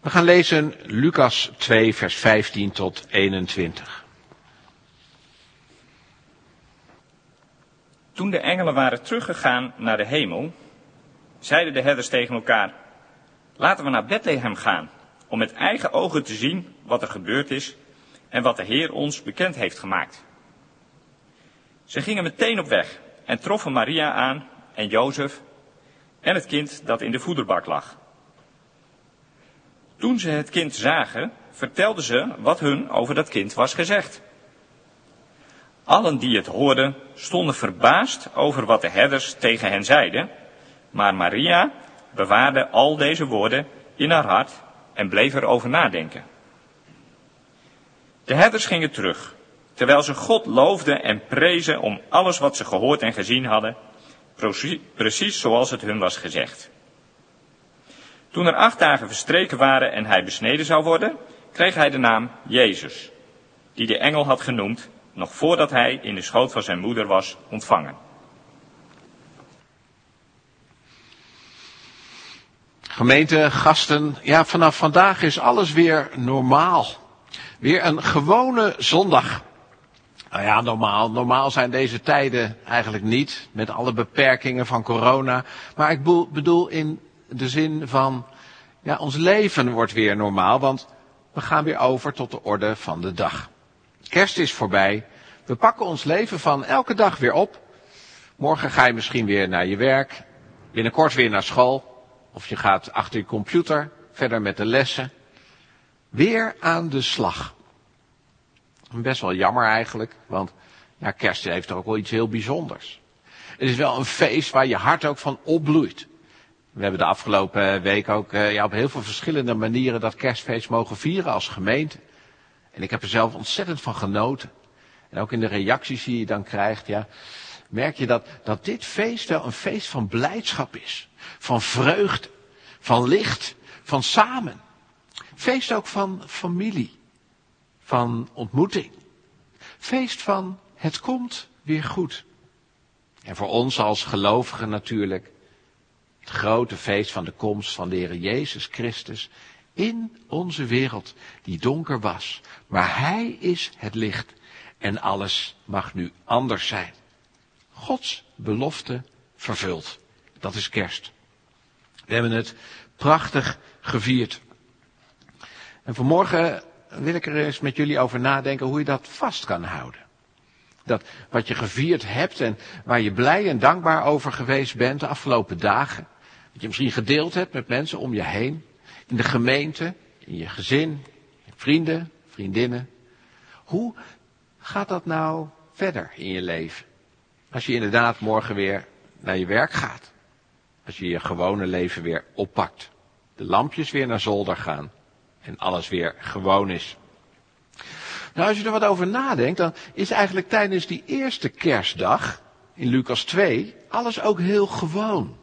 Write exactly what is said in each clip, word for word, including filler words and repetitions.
We gaan lezen Lucas twee, vers vijftien tot eenentwintig. Toen de engelen waren teruggegaan naar de hemel, zeiden de herders tegen elkaar: laten we naar Bethlehem gaan, om met eigen ogen te zien wat er gebeurd is en wat de Heer ons bekend heeft gemaakt. Ze gingen meteen op weg en troffen Maria aan en Jozef en het kind dat in de voederbak lag. Toen ze het kind zagen, vertelden ze wat hun over dat kind was gezegd. Allen die het hoorden, stonden verbaasd over wat de herders tegen hen zeiden, maar Maria bewaarde al deze woorden in haar hart en bleef erover nadenken. De herders gingen terug, terwijl ze God loofden en prezen om alles wat ze gehoord en gezien hadden, precies zoals het hun was gezegd. Toen er acht dagen verstreken waren en hij besneden zou worden, kreeg hij de naam Jezus, die de engel had genoemd, nog voordat hij in de schoot van zijn moeder was ontvangen. Gemeente, gasten, ja, vanaf vandaag is alles weer normaal. Weer een gewone zondag. Nou ja, normaal. Normaal zijn deze tijden eigenlijk niet, met alle beperkingen van corona. Maar ik bedoel in de zin van, ja, ons leven wordt weer normaal, want we gaan weer over tot de orde van de dag. Kerst is voorbij. We pakken ons leven van elke dag weer op. Morgen ga je misschien weer naar je werk. Binnenkort weer naar school. Of je gaat achter je computer verder met de lessen. Weer aan de slag. Best wel jammer eigenlijk, want ja, kerst heeft toch ook wel iets heel bijzonders. Het is wel een feest waar je hart ook van opbloeit. We hebben de afgelopen week ook uh, ja, op heel veel verschillende manieren dat kerstfeest mogen vieren als gemeente. En ik heb er zelf ontzettend van genoten. En ook in de reacties die je dan krijgt, ja, merk je dat, dat dit feest wel een feest van blijdschap is. Van vreugde, van licht, van samen. Feest ook van familie, van ontmoeting. Feest van het komt weer goed. En voor ons als gelovigen natuurlijk het grote feest van de komst van de Heer Jezus Christus in onze wereld die donker was. Maar Hij is het licht en alles mag nu anders zijn. Gods belofte vervuld. Dat is kerst. We hebben het prachtig gevierd. En vanmorgen wil ik er eens met jullie over nadenken hoe je dat vast kan houden. Dat wat je gevierd hebt en waar je blij en dankbaar over geweest bent de afgelopen dagen. Wat je misschien gedeeld hebt met mensen om je heen. In de gemeente, in je gezin, je vrienden, vriendinnen. Hoe gaat dat nou verder in je leven? Als je inderdaad morgen weer naar je werk gaat. Als je je gewone leven weer oppakt. De lampjes weer naar zolder gaan. En alles weer gewoon is. Nou, als je er wat over nadenkt, dan is eigenlijk tijdens die eerste kerstdag in Lucas twee alles ook heel gewoon.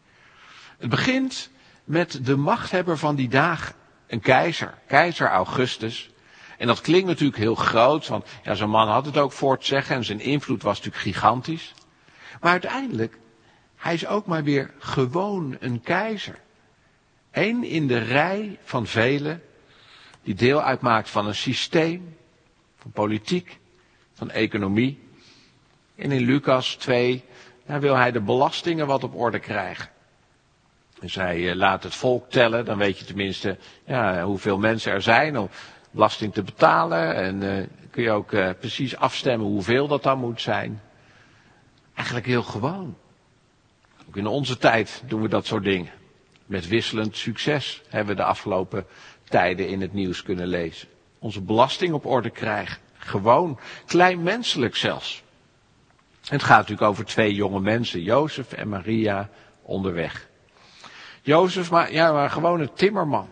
Het begint met de machthebber van die dagen. Een keizer, keizer Augustus. En dat klinkt natuurlijk heel groot, want ja, zo'n man had het ook voor te zeggen en zijn invloed was natuurlijk gigantisch. Maar uiteindelijk, hij is ook maar weer gewoon een keizer. Eén in de rij van velen die deel uitmaakt van een systeem, van politiek, van economie. En in Lucas twee ja, wil hij de belastingen wat op orde krijgen. Dus hij uh, laat het volk tellen, dan weet je tenminste ja, hoeveel mensen er zijn om belasting te betalen. En uh, kun je ook uh, precies afstemmen hoeveel dat dan moet zijn. Eigenlijk heel gewoon. Ook in onze tijd doen we dat soort dingen. Met wisselend succes hebben we de afgelopen tijden in het nieuws kunnen lezen. Onze belasting op orde krijgen. Gewoon, kleinmenselijk zelfs. En het gaat natuurlijk over twee jonge mensen, Jozef en Maria, onderweg. Jozef, maar, ja, maar gewoon een timmerman.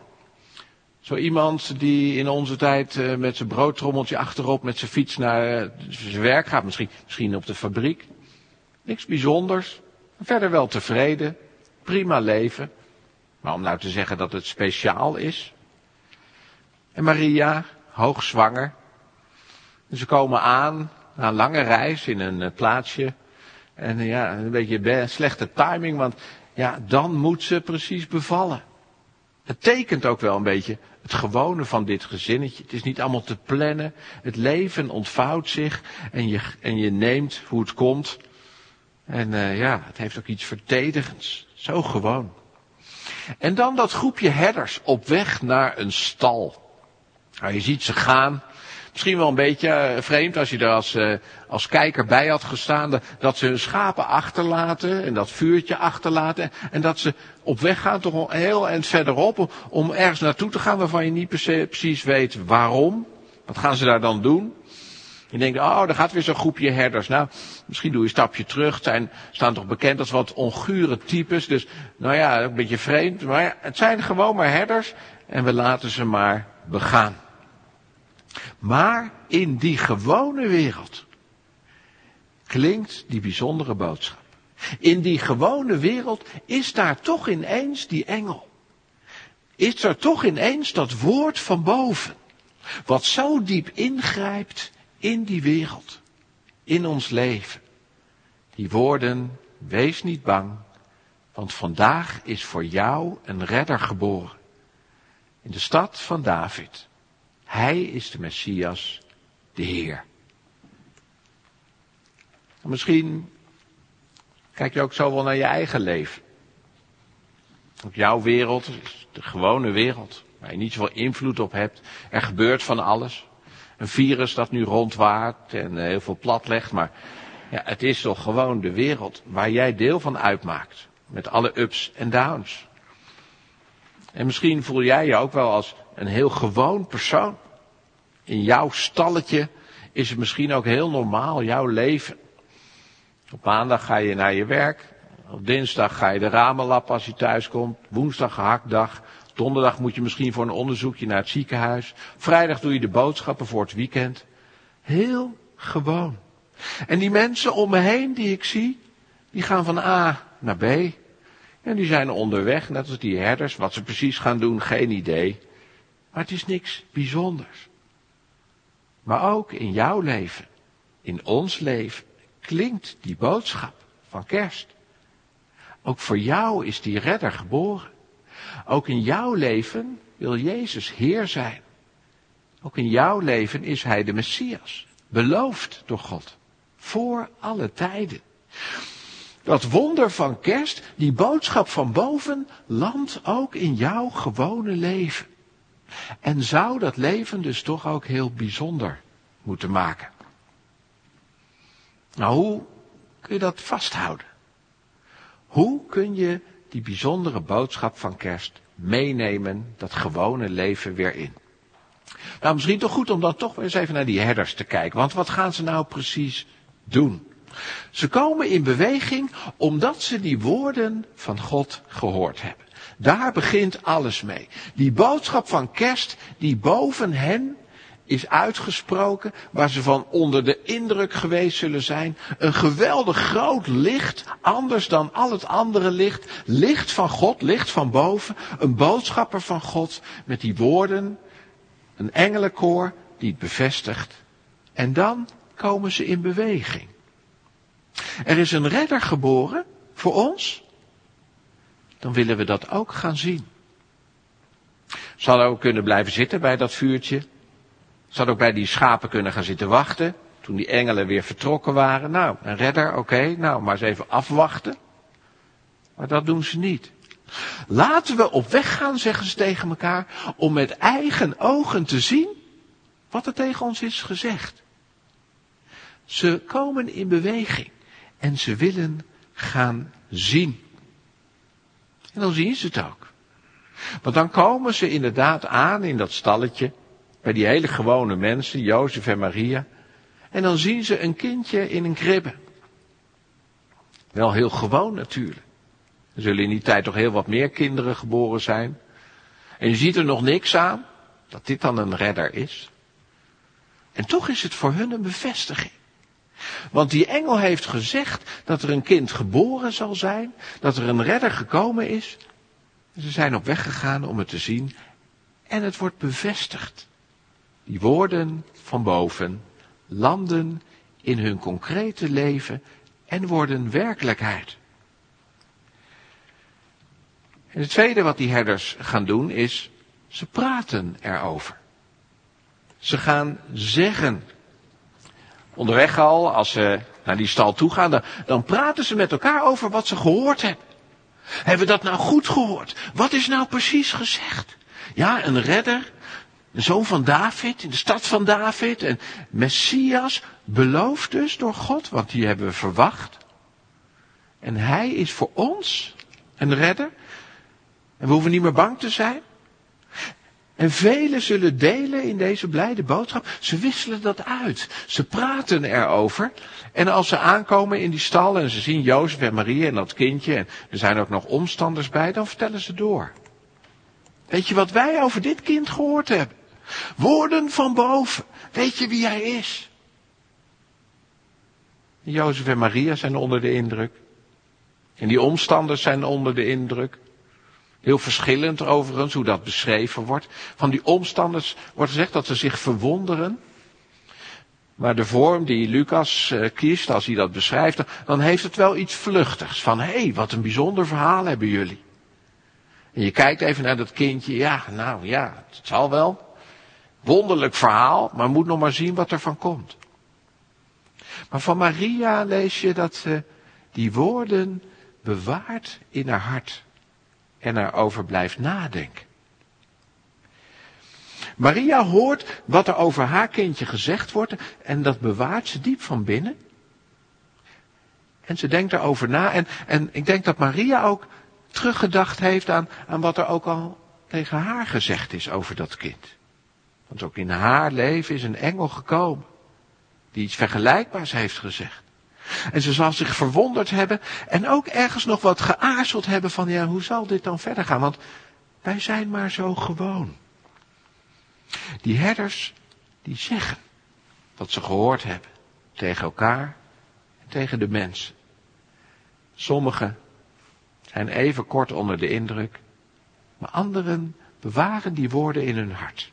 Zo iemand die in onze tijd uh, met zijn broodtrommeltje achterop met zijn fiets naar uh, zijn werk gaat. Misschien, misschien op de fabriek. Niks bijzonders. Verder wel tevreden. Prima leven. Maar om nou te zeggen dat het speciaal is. En Maria, hoogzwanger. En ze komen aan na een lange reis in een uh, plaatsje. En uh, ja, een beetje be- slechte timing, want ja, dan moet ze precies bevallen. Het tekent ook wel een beetje het gewone van dit gezinnetje. Het is niet allemaal te plannen. Het leven ontvouwt zich en je, en je neemt hoe het komt. En uh, ja, het heeft ook iets verdedigends. Zo gewoon. En dan dat groepje herders op weg naar een stal. Nou, je ziet ze gaan. Misschien wel een beetje vreemd als je er als, uh, als kijker bij had gestaan. Dat ze hun schapen achterlaten en dat vuurtje achterlaten. En dat ze op weg gaan toch al heel eind verderop om, om ergens naartoe te gaan waarvan je niet precies weet waarom. Wat gaan ze daar dan doen? Je denkt, oh, daar gaat weer zo'n groepje herders. Nou, misschien doe je een stapje terug. Het zijn, staan toch bekend als wat ongure types. Dus, nou ja, een beetje vreemd. Maar ja, het zijn gewoon maar herders. En we laten ze maar begaan. Maar in die gewone wereld klinkt die bijzondere boodschap. In die gewone wereld is daar toch ineens die engel. Is er toch ineens dat woord van boven. Wat zo diep ingrijpt in die wereld. In ons leven. Die woorden, wees niet bang. Want vandaag is voor jou een redder geboren. In de stad van David. Hij is de Messias, de Heer. En misschien kijk je ook zo wel naar je eigen leven. Ook jouw wereld is de gewone wereld, waar je niet zoveel invloed op hebt. Er gebeurt van alles. Een virus dat nu rondwaart en heel veel platlegt. Maar ja, het is toch gewoon de wereld waar jij deel van uitmaakt. Met alle ups en downs. En misschien voel jij je ook wel als een heel gewoon persoon. In jouw stalletje is het misschien ook heel normaal, jouw leven. Op maandag ga je naar je werk. Op dinsdag ga je de ramen lappen als je thuis komt. Woensdag gehaktdag. Donderdag moet je misschien voor een onderzoekje naar het ziekenhuis. Vrijdag doe je de boodschappen voor het weekend. Heel gewoon. En die mensen om me heen die ik zie, die gaan van A naar B. En die zijn onderweg, net als die herders. Wat ze precies gaan doen, geen idee. Maar het is niks bijzonders. Maar ook in jouw leven, in ons leven, klinkt die boodschap van kerst. Ook voor jou is die redder geboren. Ook in jouw leven wil Jezus Heer zijn. Ook in jouw leven is Hij de Messias, beloofd door God, voor alle tijden. Dat wonder van kerst, die boodschap van boven, landt ook in jouw gewone leven. En zou dat leven dus toch ook heel bijzonder moeten maken. Nou, hoe kun je dat vasthouden? Hoe kun je die bijzondere boodschap van kerst meenemen, dat gewone leven weer in? Nou, misschien toch goed om dan toch weer eens even naar die herders te kijken. Want wat gaan ze nou precies doen? Ze komen in beweging omdat ze die woorden van God gehoord hebben. Daar begint alles mee. Die boodschap van kerst die boven hen is uitgesproken, waar ze van onder de indruk geweest zullen zijn. Een geweldig groot licht, anders dan al het andere licht. Licht van God, licht van boven. Een boodschapper van God met die woorden. Een engelenkoor die het bevestigt. En dan komen ze in beweging. Er is een redder geboren voor ons. Dan willen we dat ook gaan zien. Ze hadden ook kunnen blijven zitten bij dat vuurtje. Ze hadden ook bij die schapen kunnen gaan zitten wachten. Toen die engelen weer vertrokken waren. Nou, een redder, oké, okay, nou, maar eens even afwachten. Maar dat doen ze niet. Laten we op weg gaan, zeggen ze tegen elkaar, om met eigen ogen te zien wat er tegen ons is gezegd. Ze komen in beweging en ze willen gaan zien. En dan zien ze het ook. Want dan komen ze inderdaad aan in dat stalletje, bij die hele gewone mensen, Jozef en Maria. En dan zien ze een kindje in een kribbe. Wel heel gewoon natuurlijk. Er zullen in die tijd toch heel wat meer kinderen geboren zijn. En je ziet er nog niks aan, dat dit dan een redder is. En toch is het voor hun een bevestiging. Want die engel heeft gezegd dat er een kind geboren zal zijn, dat er een redder gekomen is. En ze zijn op weg gegaan om het te zien. En het wordt bevestigd. Die woorden van boven landen in hun concrete leven en worden werkelijkheid. En het tweede wat die herders gaan doen is, ze praten erover. Ze gaan zeggen. Onderweg al, als ze naar die stal toe gaan, dan, dan praten ze met elkaar over wat ze gehoord hebben. Hebben we dat nou goed gehoord? Wat is nou precies gezegd? Ja, een redder, de zoon van David, in de stad van David. En Messias, beloofd dus door God, want die hebben we verwacht. En hij is voor ons een redder. En we hoeven niet meer bang te zijn. En velen zullen delen in deze blijde boodschap. Ze wisselen dat uit. Ze praten erover. En als ze aankomen in die stal en ze zien Jozef en Maria en dat kindje. En er zijn ook nog omstanders bij. Dan vertellen ze door. Weet je wat wij over dit kind gehoord hebben? Woorden van boven. Weet je wie hij is? Jozef en Maria zijn onder de indruk. En die omstanders zijn onder de indruk. Heel verschillend overigens hoe dat beschreven wordt. Van die omstanders wordt gezegd dat ze zich verwonderen. Maar de vorm die Lucas uh, kiest als hij dat beschrijft, dan heeft het wel iets vluchtigs. Van hé, hey, wat een bijzonder verhaal hebben jullie. En je kijkt even naar dat kindje. Ja, nou ja, het zal wel. Wonderlijk verhaal, maar moet nog maar zien wat er van komt. Maar van Maria lees je dat ze die woorden bewaart in haar hart. En erover blijft nadenken. Maria hoort wat er over haar kindje gezegd wordt. En dat bewaart ze diep van binnen. En ze denkt erover na. En, en ik denk dat Maria ook teruggedacht heeft aan, aan wat er ook al tegen haar gezegd is over dat kind. Want ook in haar leven is een engel gekomen. Die iets vergelijkbaars heeft gezegd. En ze zal zich verwonderd hebben en ook ergens nog wat geaarzeld hebben van ja, hoe zal dit dan verder gaan? Want wij zijn maar zo gewoon. Die herders, die zeggen wat ze gehoord hebben tegen elkaar en tegen de mensen. Sommigen zijn even kort onder de indruk, maar anderen bewaren die woorden in hun hart.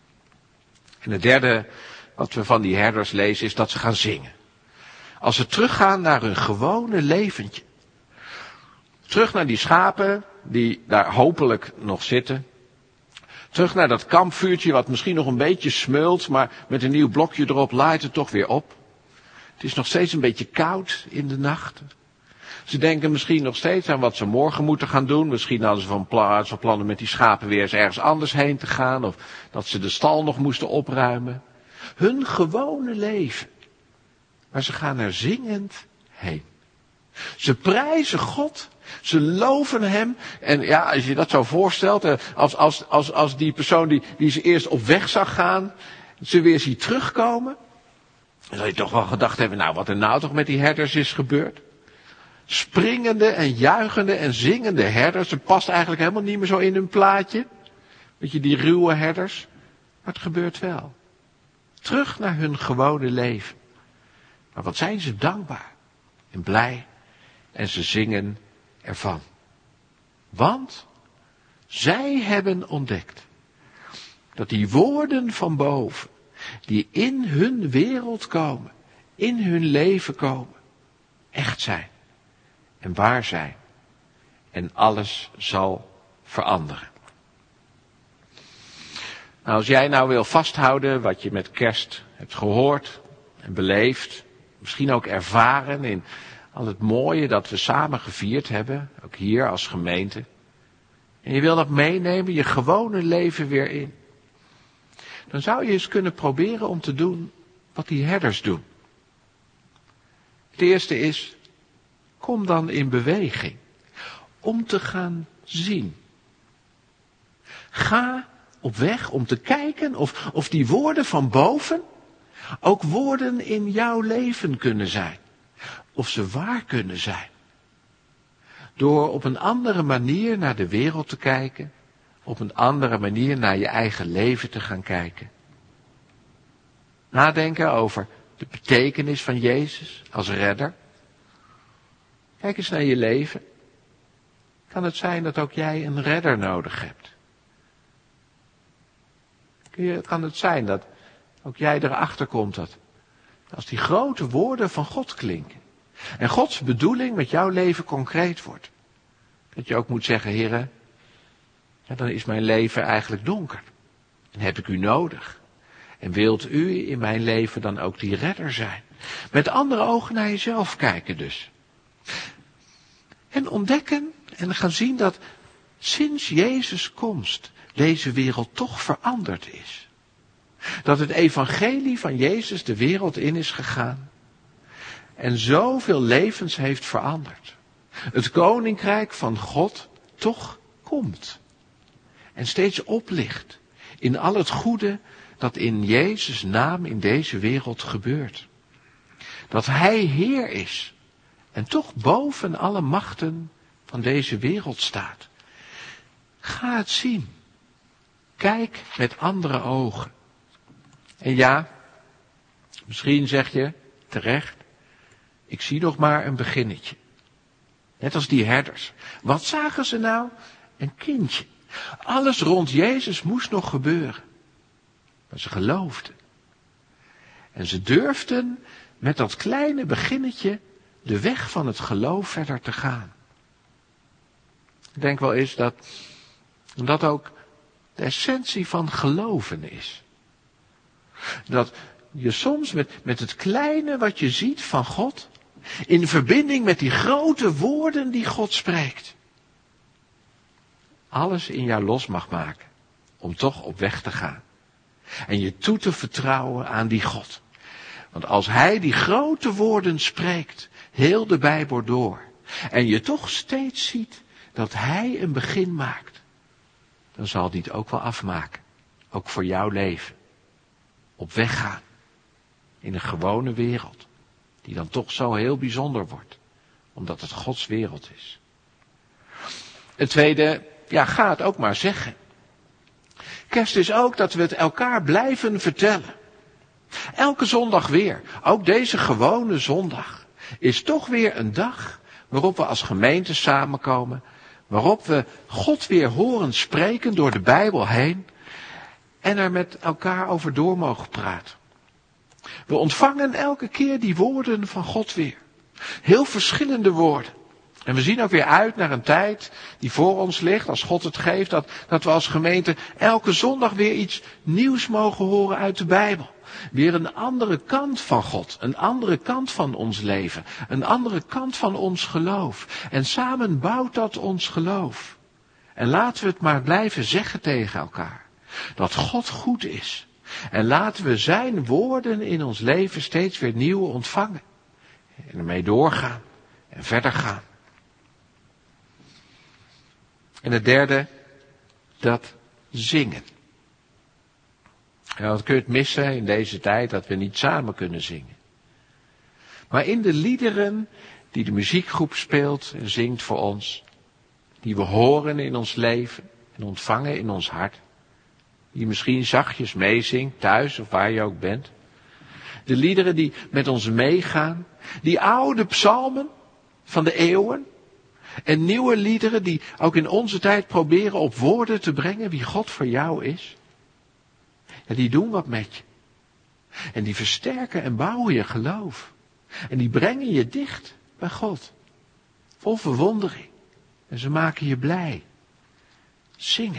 En het derde wat we van die herders lezen is dat ze gaan zingen. Als ze teruggaan naar hun gewone leventje. Terug naar die schapen die daar hopelijk nog zitten. Terug naar dat kampvuurtje wat misschien nog een beetje smeult, maar met een nieuw blokje erop laait het toch weer op. Het is nog steeds een beetje koud in de nacht. Ze denken misschien nog steeds aan wat ze morgen moeten gaan doen. Misschien hadden ze van plan, van plannen met die schapen weer eens ergens anders heen te gaan. Of dat ze de stal nog moesten opruimen. Hun gewone leven. Maar ze gaan er zingend heen. Ze prijzen God. Ze loven hem. En ja, als je dat zo voorstelt. Als, als, als, als die persoon die, die ze eerst op weg zag gaan. Ze weer ziet terugkomen. Dan zou je toch wel gedacht hebben. Nou, wat er nou toch met die herders is gebeurd. Springende en juichende en zingende herders. Het past eigenlijk helemaal niet meer zo in hun plaatje. Weet je, die ruwe herders. Maar het gebeurt wel. Terug naar hun gewone leven. Maar wat zijn ze dankbaar en blij en ze zingen ervan. Want zij hebben ontdekt dat die woorden van boven, die in hun wereld komen, in hun leven komen, echt zijn en waar zijn. En alles zal veranderen. Nou, als jij nou wil vasthouden wat je met kerst hebt gehoord en beleefd, misschien ook ervaren in al het mooie dat we samen gevierd hebben, ook hier als gemeente. En je wil dat meenemen, je gewone leven weer in. Dan zou je eens kunnen proberen om te doen wat die herders doen. Het eerste is, kom dan in beweging om te gaan zien. Ga op weg om te kijken of, of die woorden van boven ook woorden in jouw leven kunnen zijn. Of ze waar kunnen zijn. Door op een andere manier naar de wereld te kijken. Op een andere manier naar je eigen leven te gaan kijken. Nadenken over de betekenis van Jezus als redder. Kijk eens naar je leven. Kan het zijn dat ook jij een redder nodig hebt? Kan het zijn dat ook jij erachter komt dat als die grote woorden van God klinken. En Gods bedoeling met jouw leven concreet wordt. Dat je ook moet zeggen, Heere, ja, dan is mijn leven eigenlijk donker. En heb ik u nodig. En wilt u in mijn leven dan ook die redder zijn? Met andere ogen naar jezelf kijken dus. En ontdekken en gaan zien dat sinds Jezus' komst deze wereld toch veranderd is. Dat het evangelie van Jezus de wereld in is gegaan. En zoveel levens heeft veranderd. Het koninkrijk van God toch komt. En steeds oplicht in al het goede dat in Jezus' naam in deze wereld gebeurt. Dat Hij Heer is en toch boven alle machten van deze wereld staat. Ga het zien. Kijk met andere ogen. En ja, misschien zeg je terecht, ik zie nog maar een beginnetje. Net als die herders. Wat zagen ze nou? Een kindje. Alles rond Jezus moest nog gebeuren. Maar ze geloofden. En ze durfden met dat kleine beginnetje de weg van het geloof verder te gaan. Ik denk wel eens dat dat ook de essentie van geloven is. Dat je soms met, met het kleine wat je ziet van God, in verbinding met die grote woorden die God spreekt, alles in jou los mag maken om toch op weg te gaan. En je toe te vertrouwen aan die God. Want als Hij die grote woorden spreekt, heel de Bijbel door, en je toch steeds ziet dat Hij een begin maakt, dan zal die het ook wel afmaken. Ook voor jouw leven. Op weg gaan. In een gewone wereld. Die dan toch zo heel bijzonder wordt. Omdat het Gods wereld is. Het tweede, ja, ga het ook maar zeggen. Kerst is ook dat we het elkaar blijven vertellen. Elke zondag weer. Ook deze gewone zondag. Is toch weer een dag waarop we als gemeente samenkomen. Waarop we God weer horen spreken door de Bijbel heen. En er met elkaar over door mogen praten. We ontvangen elke keer die woorden van God weer. Heel verschillende woorden. En we zien ook weer uit naar een tijd die voor ons ligt, als God het geeft, dat, dat we als gemeente elke zondag weer iets nieuws mogen horen uit de Bijbel. Weer een andere kant van God, een andere kant van ons leven, een andere kant van ons geloof. En samen bouwt dat ons geloof. En laten we het maar blijven zeggen tegen elkaar. Dat God goed is. En laten we zijn woorden in ons leven steeds weer nieuw ontvangen. En ermee doorgaan. En verder gaan. En het derde, dat zingen. Ja, wat kun je het missen in deze tijd dat we niet samen kunnen zingen. Maar in de liederen die de muziekgroep speelt en zingt voor ons. Die we horen in ons leven en ontvangen in ons hart. Die je misschien zachtjes meezingt, thuis of waar je ook bent. De liederen die met ons meegaan. Die oude psalmen van de eeuwen. En nieuwe liederen die ook in onze tijd proberen op woorden te brengen wie God voor jou is. Ja, die doen wat met je. En die versterken en bouwen je geloof. En die brengen je dicht bij God. Vol verwondering. En ze maken je blij. Zingen.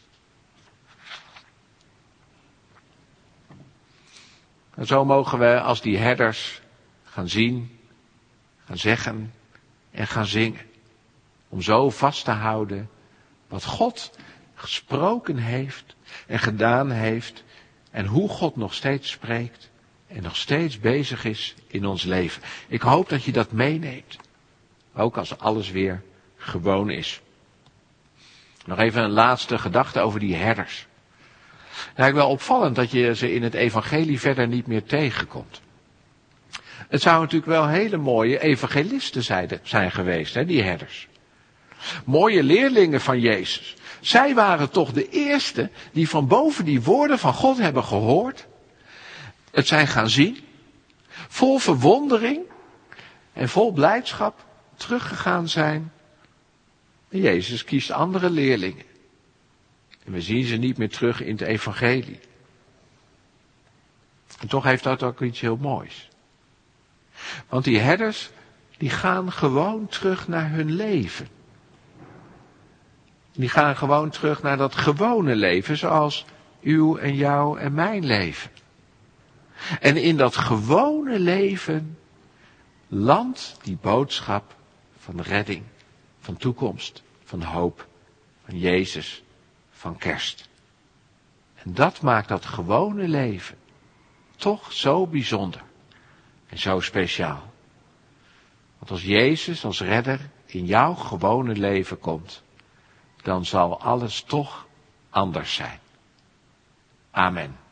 En zo mogen we als die herders gaan zien, gaan zeggen en gaan zingen. Om zo vast te houden wat God gesproken heeft en gedaan heeft. En hoe God nog steeds spreekt en nog steeds bezig is in ons leven. Ik hoop dat je dat meeneemt. Ook als alles weer gewoon is. Nog even een laatste gedachte over die herders. Nou, ik wel opvallend dat je ze in het evangelie verder niet meer tegenkomt. Het zou natuurlijk wel hele mooie evangelisten zijn geweest, hè, die herders. Mooie leerlingen van Jezus. Zij waren toch de eerste die van boven die woorden van God hebben gehoord. Het zijn gaan zien. Vol verwondering en vol blijdschap teruggegaan zijn. En Jezus kiest andere leerlingen. En we zien ze niet meer terug in het evangelie. En toch heeft dat ook iets heel moois. Want die herders, die gaan gewoon terug naar hun leven. Die gaan gewoon terug naar dat gewone leven zoals uw en jouw en mijn leven. En in dat gewone leven landt die boodschap van redding, van toekomst, van hoop, van Jezus, van kerst. En dat maakt dat gewone leven toch zo bijzonder en zo speciaal. Want als Jezus als redder in jouw gewone leven komt, dan zal alles toch anders zijn. Amen.